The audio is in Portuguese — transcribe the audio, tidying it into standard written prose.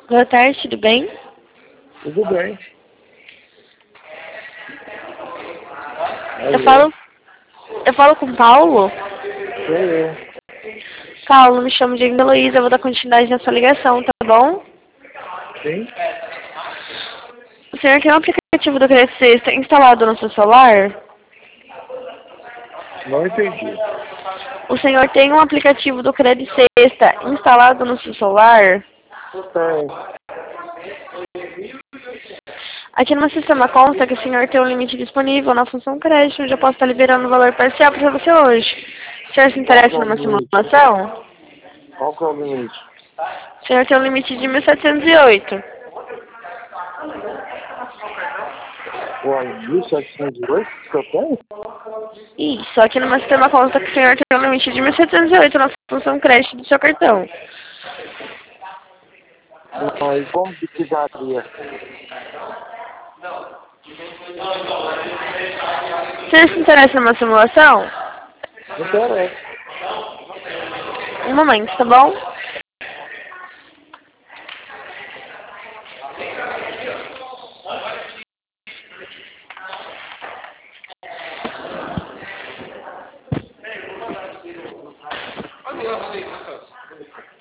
Boa tarde, tudo bem? Tudo bem. Eu falo com o Paulo. Sou eu. Paulo, me chamo de Heloísa, eu vou dar continuidade nessa ligação, tá bom? Sim? O senhor tem um aplicativo do Credit Sexta instalado no seu celular? Não entendi. O senhor tem um aplicativo do Credit Sexta instalado no seu celular? Tem. Aqui no meu sistema consta que o senhor tem um limite disponível na função crédito, onde eu posso estar liberando o valor parcial para você hoje. O senhor se Qual que interessa é o numa limite? simulação? Qual que é o limite? O senhor tem um limite de 1.708. Uai, 1708 que eu tenho? Isso, aqui no meu sistema consta que o senhor tem um limite de 1.708 na função crédito do seu cartão. Uai, como que daria? O senhor se interessa numa simulação? Não interessa. Um momento, tá bom?